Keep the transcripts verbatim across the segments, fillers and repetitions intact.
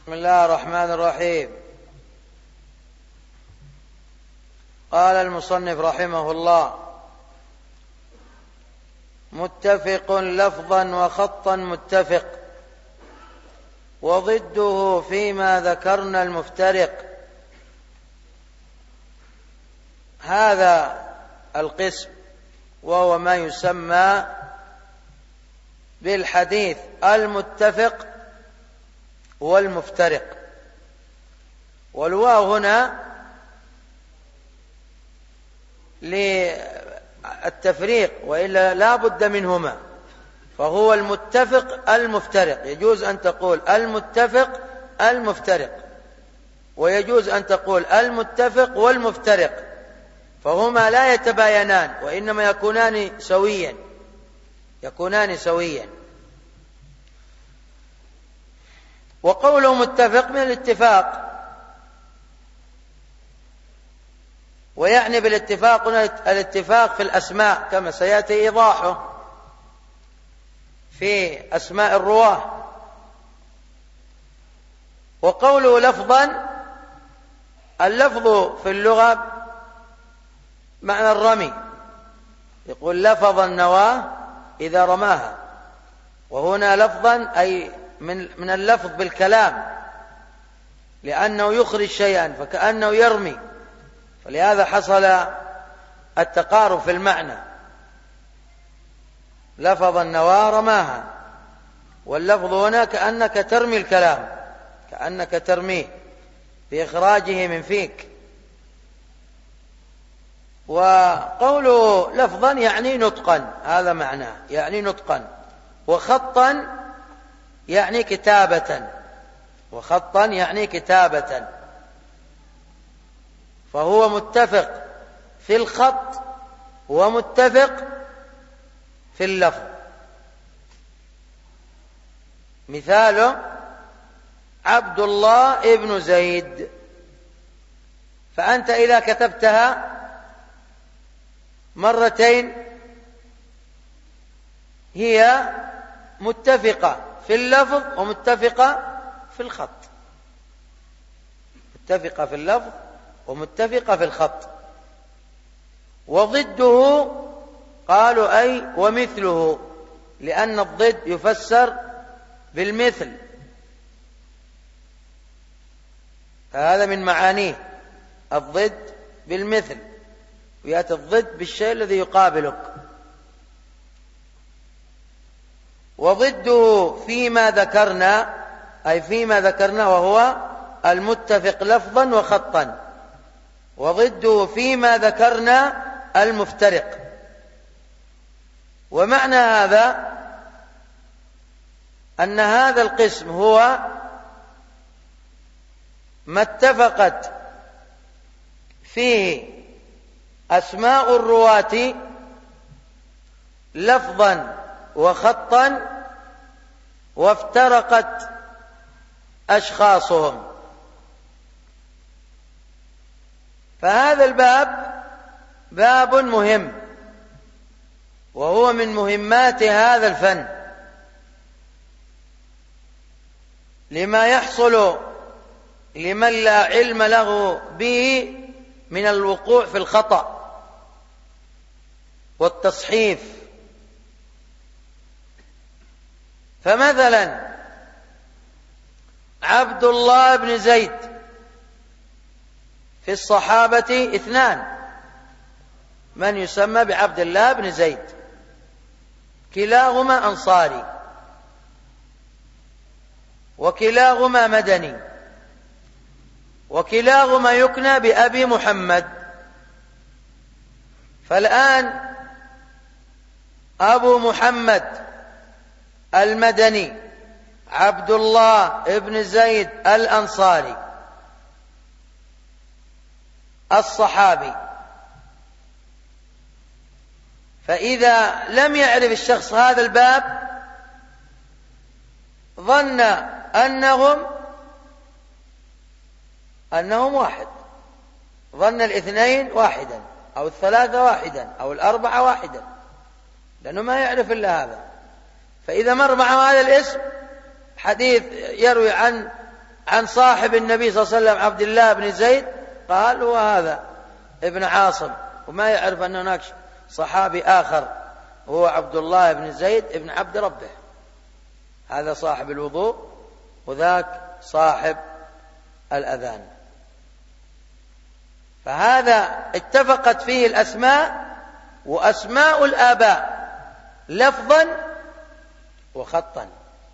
بسم الله الرحمن الرحيم. قال المصنف رحمه الله: متفق لفظا وخطا متفق، وضده فيما ذكرنا المفترق. هذا القسم وهو ما يسمى بالحديث المتفق والمفترق، والواو هنا للتفريق، وإلا لا بد منهما، فهو المتفق المفترق. يجوز أن تقول المتفق المفترق، ويجوز أن تقول المتفق والمفترق، فهما لا يتباينان وإنما يكونان سويا يكونان سويا. وقوله متفق من الاتفاق، ويعني بالاتفاق الاتفاق في الأسماء كما سيأتي إيضاحه في أسماء الرواه. وقوله لفظا، اللفظ في اللغة معنى الرمي، يقول لفظ النواة إذا رماها، وهنا لفظا أي من من اللفظ بالكلام، لأنه يخرج شيئا فكأنه يرمي، فلهذا حصل التقارب في المعنى. لفظ النواة رماها، واللفظ هنا كأنك ترمي الكلام، كأنك ترميه بإخراجه من فيك. وقوله لفظا يعني نطقا، هذا معناه، يعني نطقا. وخطا يعني كتابة، وخطا يعني كتابة، فهو متفق في الخط ومتفق في اللفظ. مثاله عبد الله ابن زيد، فأنت إذا كتبتها مرتين هي متفقة في اللفظ ومتفقة في الخط، متفقة في اللفظ ومتفقة في الخط. وضده قالوا أي ومثله، لأن الضد يفسر بالمثل، فهذا من معانيه الضد بالمثل، ويأتي الضد بالشيء الذي يقابلك. وضده فيما ذكرنا، أي فيما ذكرنا وهو المتفق لفظا وخطا، وضده فيما ذكرنا المفترق. ومعنى هذا أن هذا القسم هو ما اتفقت فيه أسماء الرواة لفظا وخطا، وافترقت أشخاصهم. فهذا الباب باب مهم، وهو من مهمات هذا الفن، لما يحصل لمن لا علم له به من الوقوع في الخطأ والتصحيف. فمثلا عبد الله بن زيد، في الصحابة اثنان من يسمى بعبد الله بن زيد، كلاهما أنصاري وكلاهما مدني، وكلاهما يكنى بأبي محمد. فالآن أبو محمد المدني عبد الله بن زيد الأنصاري الصحابي، فإذا لم يعرف الشخص هذا الباب ظن أنهم أنهم واحد، ظن الاثنين واحدا أو الثلاثة واحدا أو الأربعة واحدا، لأنه ما يعرف إلا هذا. فإذا مر معه هذا الاسم حديث يروي عن عن صاحب النبي صلى الله عليه وسلم عبد الله بن زيد قال هو هذا ابن عاصم، وما يعرف أن هناك صحابي آخر هو عبد الله بن زيد ابن عبد ربه، هذا صاحب الوضوء وذاك صاحب الأذان. فهذا اتفقت فيه الأسماء وأسماء الآباء لفظا وخطا.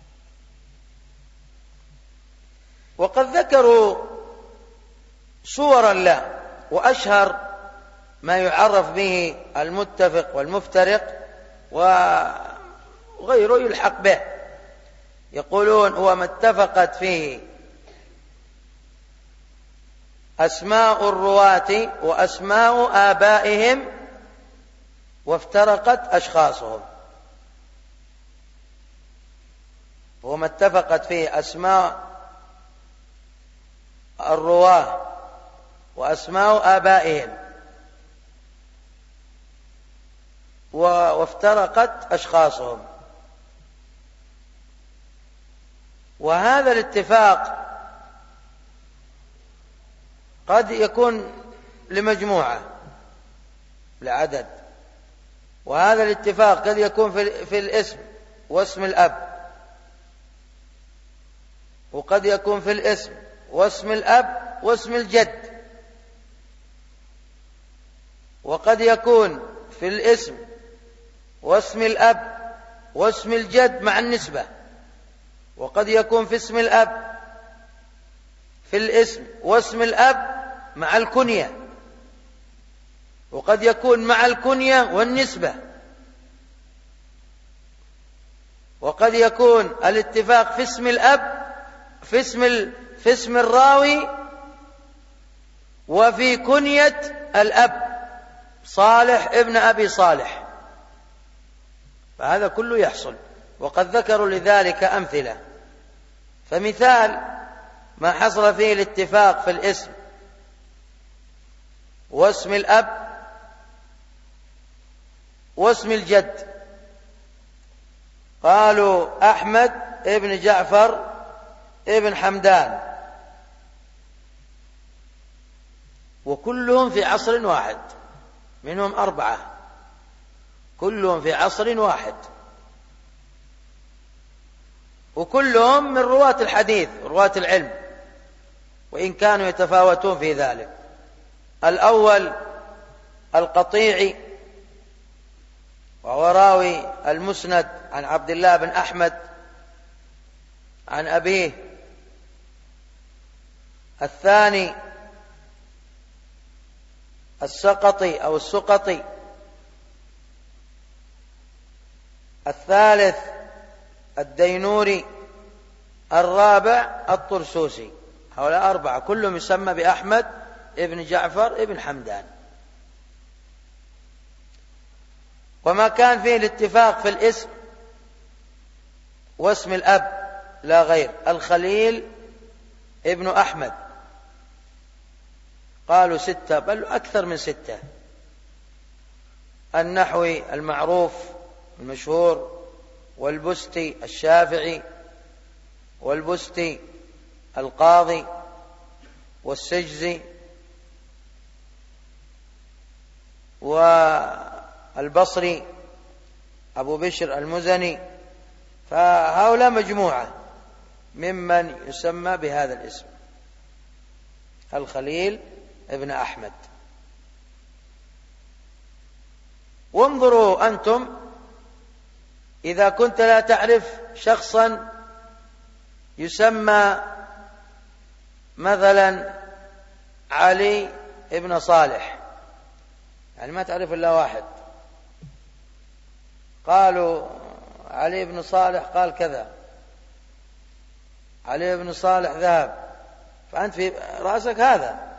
وقد ذكروا صورا له، وأشهر ما يعرف به المتفق والمفترق وغيره يلحق به، يقولون هو ما اتفقت فيه أسماء الرواة وأسماء آبائهم وافترقت أشخاصهم. هو ما اتفقت فيه أسماء الرواة وأسماء آبائهم وافترقت أشخاصهم. وهذا الاتفاق قد يكون لمجموعة لعدد، وهذا الاتفاق قد يكون في الاسم واسم الأب، وقد يكون في الاسم واسم الأب واسم الجد، وقد يكون في الاسم واسم الأب واسم الجد مع النسبة، وقد يكون في اسم الأب في الاسم واسم الأب مع الكنية، وقد يكون مع الكنية والنسبة، وقد يكون الاتفاق في اسم الأب في اسم في اسم الراوي وفي كنية الأب صالح ابن أبي صالح، فهذا كله يحصل. وقد ذكروا لذلك أمثلة. فمثال ما حصل فيه الاتفاق في الاسم واسم الأب واسم الجد، قالوا أحمد ابن جعفر ابن حمدان، وكلهم في عصر واحد، منهم أربعة كلهم في عصر واحد، وكلهم من رواة الحديث رواة العلم، وإن كانوا يتفاوتون في ذلك. الأول القطيعي وهو راوي المسند عن عبد الله بن أحمد عن أبيه. الثاني السقطي أو السقطي. الثالث الدينوري. الرابع الطرسوسي. هؤلاء أربعة كلهم يسمى بأحمد ابن جعفر ابن حمدان. وما كان فيه الاتفاق في الاسم واسم الأب لا غير الخليل ابن أحمد، قالوا ستة بل أكثر من ستة. النحوي المعروف المشهور، والبستي الشافعي، والبستي القاضي، والسجزي، والبصري أبو بشر المزني. فهؤلاء مجموعة ممن يسمى بهذا الاسم الخليل ابن أحمد. وانظروا أنتم إذا كنت لا تعرف شخصا يسمى مثلا علي ابن صالح، يعني ما تعرف إلا واحد، قالوا علي بن صالح قال كذا، علي بن صالح ذهب، فأنت في رأسك هذا،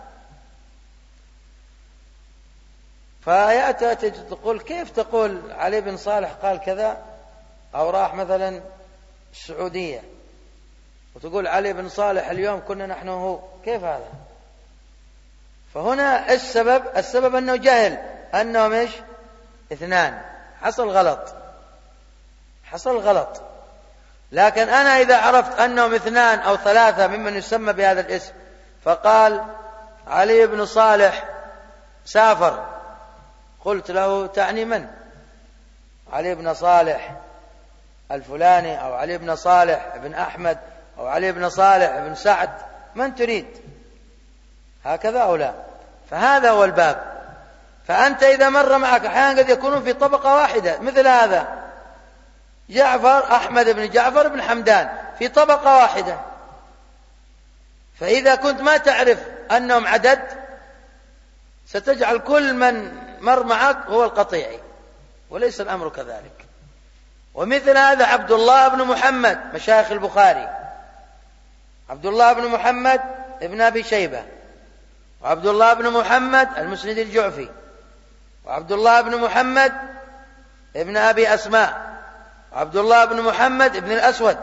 فيأتي تقول كيف تقول علي بن صالح قال كذا، أو راح مثلا السعودية وتقول علي بن صالح اليوم كنا نحن هو، كيف هذا؟ فهنا السبب السبب أنه جهل أنهم إيش اثنان، حصل غلط حصل غلط. لكن أنا إذا عرفت أنهم اثنان أو ثلاثة ممن يسمى بهذا الاسم، فقال علي بن صالح سافر، قلت له تعني من؟ علي بن صالح الفلاني، أو علي بن صالح بن أحمد، أو علي بن صالح بن سعد، من تريد؟ هكذا أو لا؟ فهذا هو الباب. فأنت إذا مر معك أحيانا قد يكونون في طبقة واحدة، مثل هذا جعفر أحمد بن جعفر بن حمدان في طبقة واحدة، فإذا كنت ما تعرف أنهم عدد ستجعل كل من مر معك هو القطيعي، وليس الأمر كذلك. ومثل هذا عبد الله بن محمد مشايخ البخاري، عبد الله بن محمد ابن أبي شيبة، وعبد الله بن محمد المسند الجعفي، وعبد الله بن محمد ابن أبي أسماء، وعبد الله بن محمد ابن الأسود.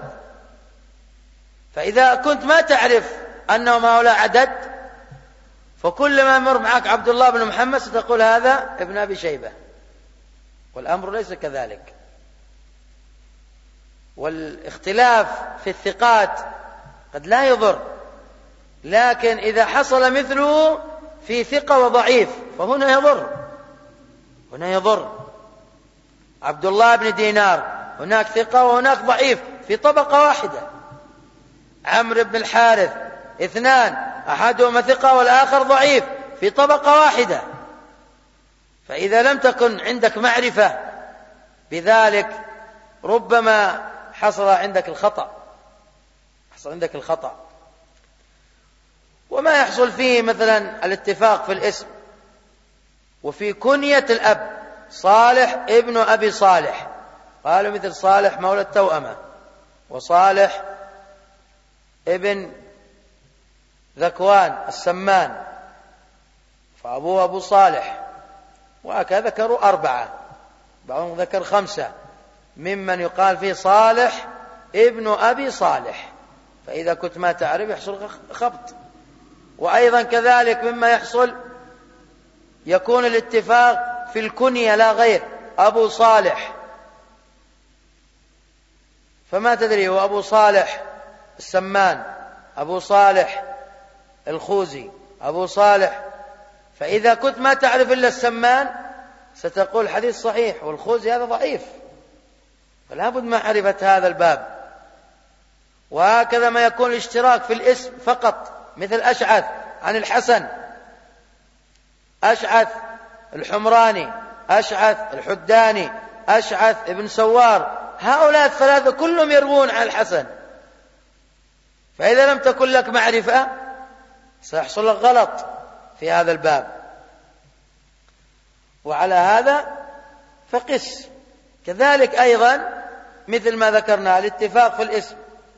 فإذا كنت ما تعرف أنهم هؤلاء عدد، فكل ما يمر معك عبد الله بن محمد ستقول هذا ابن أبي شيبة، والأمر ليس كذلك. والاختلاف في الثقات قد لا يضر، لكن إذا حصل مثله في ثقة وضعيف فهنا يضر، هنا يضر. عبد الله بن دينار هناك ثقة وهناك ضعيف في طبقة واحدة. عمرو بن الحارث اثنان، أحدهما ثقة والآخر ضعيف في طبقة واحدة. فإذا لم تكن عندك معرفة بذلك ربما حصل عندك الخطأ، حصل عندك الخطأ. وما يحصل فيه مثلا الاتفاق في الاسم وفي كنية الأب، صالح ابن أبي صالح، قالوا مثل صالح مولى التوأمة، وصالح ابن ذكوان السمان فأبوه أبو صالح، وهكذا ذكروا أربعة، بعضهم ذكر خمسة ممن يقال فيه صالح ابن أبي صالح. فإذا كنت ما تعرف يحصل خبط. وأيضا كذلك مما يحصل يكون الاتفاق في الكنية لا غير، أبو صالح، فما تدري هو أبو صالح السمان، أبو صالح الخوزي، أبو صالح. فإذا كنت ما تعرف إلا السمان ستقول حديث صحيح، والخوزي هذا ضعيف، فلا بد معرفة هذا الباب. وهكذا ما يكون الاشتراك في الاسم فقط، مثل أشعث عن الحسن، أشعث الحمراني، أشعث الحداني، أشعث ابن سوار، هؤلاء الثلاثة كلهم يروون عن الحسن. فإذا لم تكن لك معرفة سيحصل لك غلط في هذا الباب. وعلى هذا فقس. كذلك أيضا مثل ما ذكرنا الاتفاق في الاسم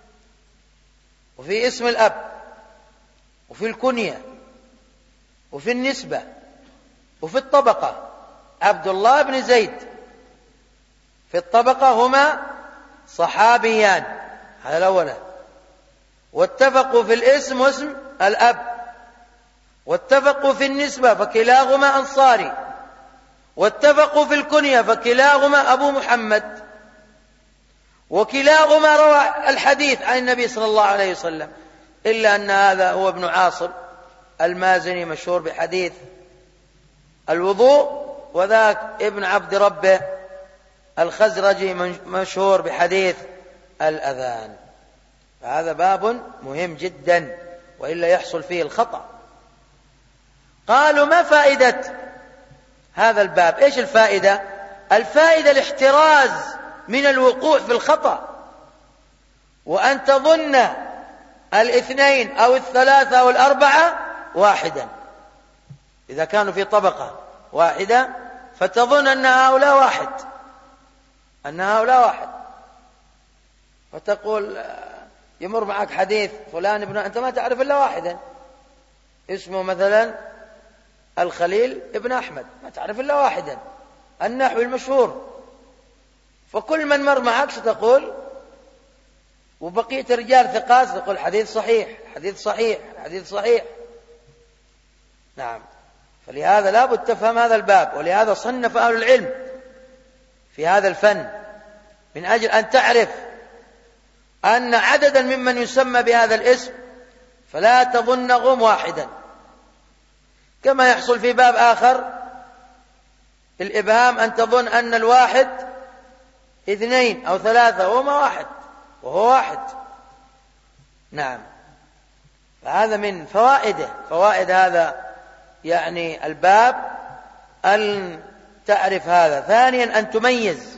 وفي اسم الأب وفي الكنية وفي النسبة وفي الطبقة. عبد الله بن زيد في الطبقة هما صحابيان، هذا الأول، واتفقوا في الاسم واسم الأب، واتفقوا في النسبة فكلاهما أنصاري، واتفقوا في الكنية فكلاهما أبو محمد، وكلاهما روى الحديث عن النبي صلى الله عليه وسلم، إلا أن هذا هو ابن عاصم المازني مشهور بحديث الوضوء، وذاك ابن عبد ربه الخزرجي مشهور بحديث الأذان. فهذا باب مهم جدا، وإلا يحصل فيه الخطأ. قالوا ما فائدة هذا الباب؟ إيش الفائدة؟ الفائدة الاحتراز من الوقوع في الخطأ، وأن تظن الاثنين أو الثلاثة أو الأربعة واحدا. إذا كانوا في طبقة واحدة فتظن أن هؤلاء واحد، أن هؤلاء واحد، فتقول يمر معك حديث فلان ابن، أنت ما تعرف إلا واحدا اسمه مثلا الخليل ابن أحمد، ما تعرف إلا واحدا، النحو المشهور. فكل من مر معك ستقول، وبقية رجال ثقات تقول حديث صحيح، حديث صحيح، حديث صحيح. نعم. فلهذا لا بد تفهم هذا الباب، ولهذا صنف أهل العلم في هذا الفن من أجل أن تعرف أن عددا ممن يسمى بهذا الاسم فلا تظنهم واحدا، كما يحصل في باب آخر الإبهام أن تظن أن الواحد اثنين أو ثلاثة وما واحد وهو واحد. نعم، فهذا من فوائده، فوائد هذا يعني الباب أن تعرف هذا. ثانيا أن تميز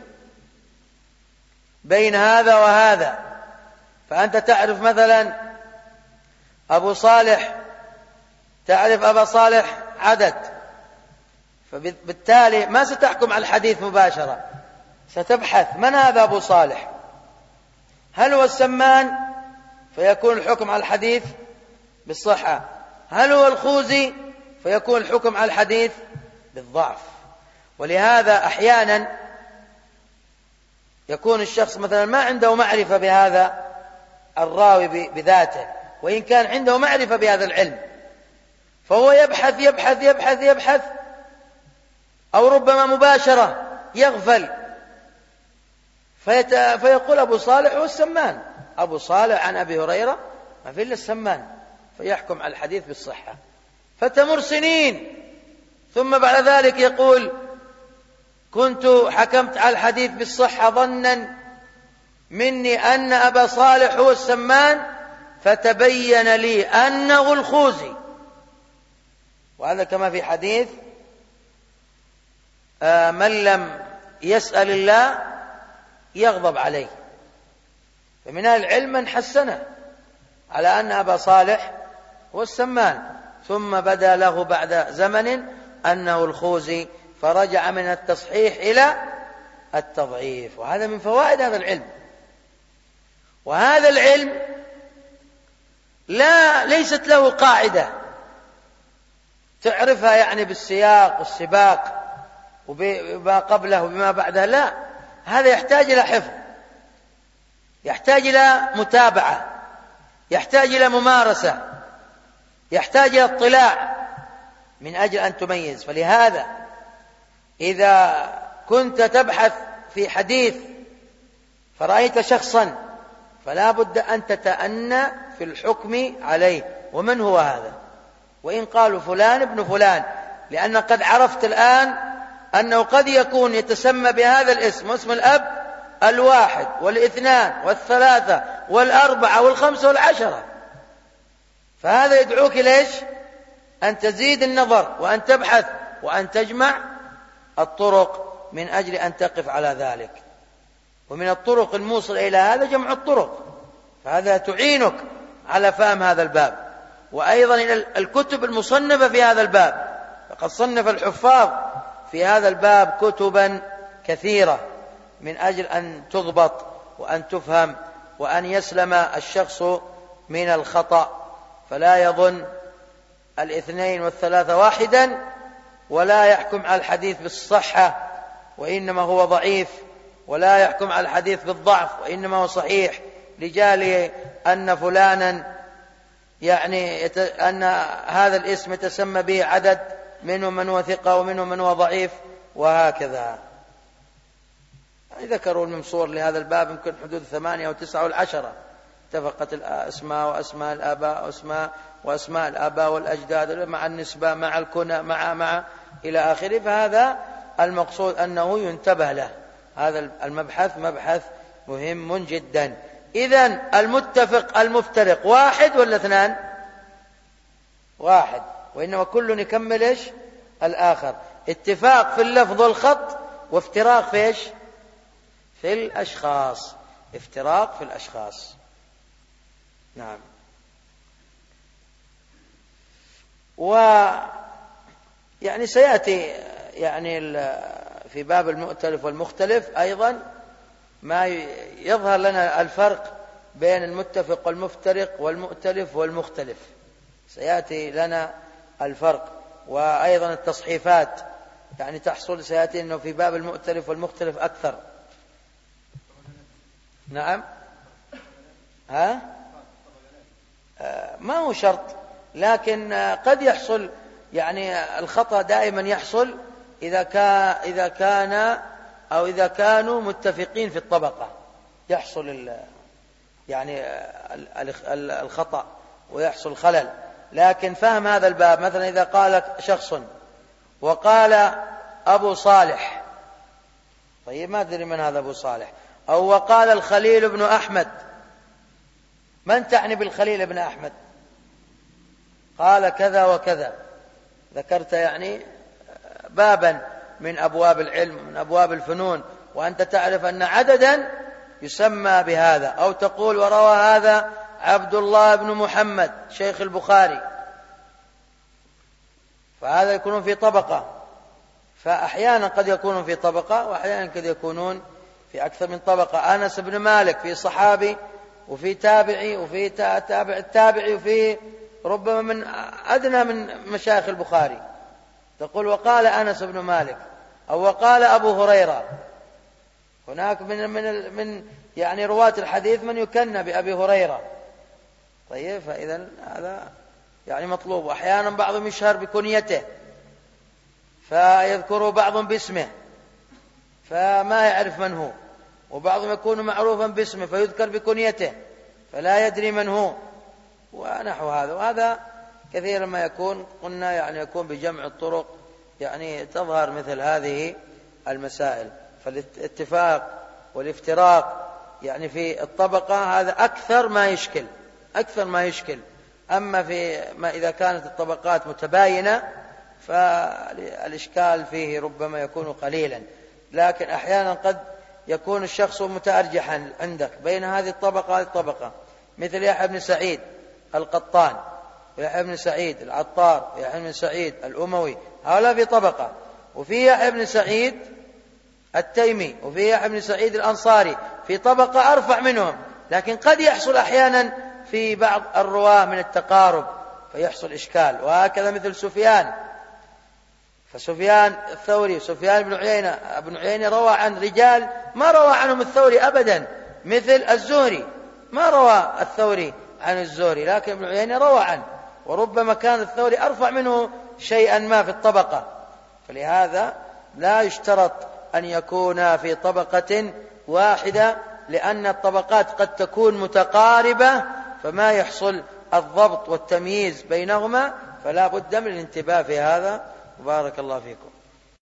بين هذا وهذا، فأنت تعرف مثلا أبو صالح، تعرف أبا صالح عدد، فبالتالي ما ستحكم على الحديث مباشرة، ستبحث من هذا أبو صالح، هل هو السمان فيكون الحكم على الحديث بالصحة، هل هو الخوزي فيكون الحكم على الحديث بالضعف. ولهذا أحيانا يكون الشخص مثلا ما عنده معرفة بهذا الراوي بذاته، وإن كان عنده معرفة بهذا العلم، فهو يبحث يبحث يبحث يبحث أو ربما مباشرة يغفل فيت... فيقول أبو صالح هو السمان، أبو صالح عن أبي هريرة ما في إلا السمان، فيحكم على الحديث بالصحة. فتمر سنين ثم بعد ذلك يقول كنت حكمت على الحديث بالصحة ظنا مني أن أبا صالح هو السمان فتبين لي أنه الخوزي. وهذا كما في حديث آه من لم يسأل الله يغضب عليه. فمن أهل العلم من حسنه على أن أبا صالح هو السمان، ثم بدا له بعد زمن أنه الخوزي، فرجع من التصحيح إلى التضعيف. وهذا من فوائد هذا العلم. وهذا العلم لا ليست له قاعدة تعرفها يعني بالسياق والسباق وبما قبله وبما بعده، لا، هذا يحتاج إلى حفظ، يحتاج إلى متابعة، يحتاج إلى ممارسة، يحتاج إلى اطلاع من أجل أن تميز. فلهذا إذا كنت تبحث في حديث فرأيت شخصا فلا بد أن تتأنى في الحكم عليه، ومن هو هذا، وإن قالوا فلان ابن فلان، لأن قد عرفت الآن أنه قد يكون يتسمى بهذا الاسم واسم الأب الواحد والاثنان والثلاثة والأربعة والخمسة والعشرة، فهذا يدعوك ليش؟ أن تزيد النظر وأن تبحث وأن تجمع الطرق من أجل أن تقف على ذلك. ومن الطرق الموصل إلى هذا جمع الطرق، فهذا تعينك على فهم هذا الباب. وأيضا إلى الكتب المصنفة في هذا الباب، فقد صنف الحفاظ في هذا الباب كتبا كثيرة من أجل أن تضبط وأن تفهم وأن يسلم الشخص من الخطأ، فلا يظن الاثنين والثلاثة واحدا ولا يحكم على الحديث بالصحة وإنما هو ضعيف، ولا يحكم على الحديث بالضعف وإنما هو صحيح، لجال أن فلانا يعني يت... أن هذا الاسم يتسمى به عدد، منهم من هو ثقة ومنهم من هو ضعيف، وهكذا. ذكروا المنصور لهذا الباب يمكن حدود ثمانية أو تسعة والعشرة، اتفقت الأسماء وأسماء الآباء وأسماء وأسماء الآباء والأجداد مع النسبة مع الكنى مع مع إلى آخره. فهذا المقصود أنه ينتبه له، هذا المبحث مبحث مهم جدا. إذن المتفق المفترق واحد ولا اثنان؟ واحد، وإنما كل يكمل إيش الآخر. اتفاق في اللفظ والخط، وافتراق في إيش؟ في الأشخاص، افتراق في الأشخاص. نعم. و يعني سيأتي يعني في باب المؤتلف والمختلف أيضا ما يظهر لنا الفرق بين المتفق والمفترق والمؤتلف والمختلف، سيأتي لنا الفرق. وأيضا التصحيفات يعني تحصل، سيأتي أنه في باب المؤتلف والمختلف أكثر. نعم. ها؟ آه ما هو شرط، لكن قد يحصل يعني الخطأ دائما يحصل إذا كان إذا كان أو إذا كانوا متفقين في الطبقة، يحصل يعني الخطأ ويحصل خلل. لكن فهم هذا الباب، مثلا إذا قال شخص وقال أبو صالح، طيب ما أدري من هذا أبو صالح، أو وقال الخليل بن أحمد، من تعني بالخليل بن أحمد؟ قال كذا وكذا، ذكرت يعني بابا من أبواب العلم من أبواب الفنون، وأنت تعرف أن عددا يسمى بهذا، أو تقول وروى هذا عبد الله بن محمد شيخ البخاري، فهذا يكون في طبقة. فأحيانا قد يكونون في طبقة، وأحيانا قد يكونون في أكثر من طبقة. أنس بن مالك في صحابي وفي تابعي وفي تابع التابعي وفي ربما من أدنى من مشايخ البخاري، تقول وقال أنس بن مالك، أو وقال أبو هريرة. هناك من من من يعني رواة الحديث من يكنى بأبي هريرة. طيب، فإذا هذا يعني مطلوب. أحيانا بعضهم يشهر بكنيته فيذكر بعض باسمه فما يعرف من هو، وبعضهم يكون معروفا باسمه فيذكر بكنيته فلا يدري من هو، ونحو هذا. وهذا كثيرا ما يكون، قلنا يعني يكون بجمع الطرق، يعني تظهر مثل هذه المسائل. فالاتفاق والافتراق يعني في الطبقة هذا أكثر ما يشكل أكثر ما يشكل أما في ما إذا كانت الطبقات متباينة فالإشكال فيه ربما يكون قليلا. لكن أحيانا قد يكون الشخص متأرجحا عندك بين هذه الطبقة وهذه الطبقة، مثل يحيى بن سعيد القطان ويحيى بن سعيد العطار ويحيى بن سعيد الأموي، هؤلاء في طبقة، وفي يحيى بن سعيد التيمي وفي يحيى بن سعيد الأنصاري في طبقة أرفع منهم. لكن قد يحصل أحيانا في بعض الرواة من التقارب فيحصل إشكال. وهكذا مثل سفيان، فسفيان الثوري سفيان بن عيينة ابن عيينة روى عن رجال ما روى عنهم الثوري أبدا، مثل الزهري ما روى الثوري عن الزهري، لكن ابن عيينة روى عنه، وربما كان الثوري أرفع منه شيئا ما في الطبقة. فلهذا لا يشترط أن يكون في طبقة واحدة، لأن الطبقات قد تكون متقاربة فما يحصل الضبط والتمييز بينهما، فلا بد من الانتباه في هذا. بارك الله فيكم.